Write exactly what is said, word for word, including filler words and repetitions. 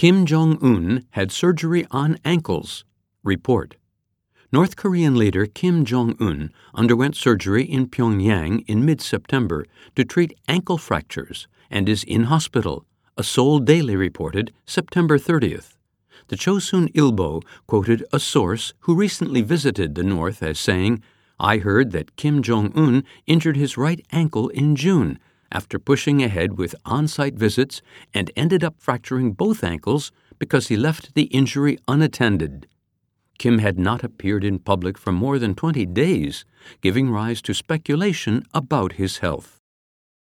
Kim Jong-un had surgery on ankles. Report. North Korean leader Kim Jong-un underwent surgery in Pyongyang in mid-September to treat ankle fractures and is in hospital, a Seoul Daily reported September thirtieth. The Chosun Ilbo quoted a source who recently visited the North as saying, "I heard that Kim Jong-un injured his right ankle in June after pushing ahead with on-site visits and ended up fracturing both ankles because he left the injury unattended." Kim had not appeared in public for more than twenty days, giving rise to speculation about his health.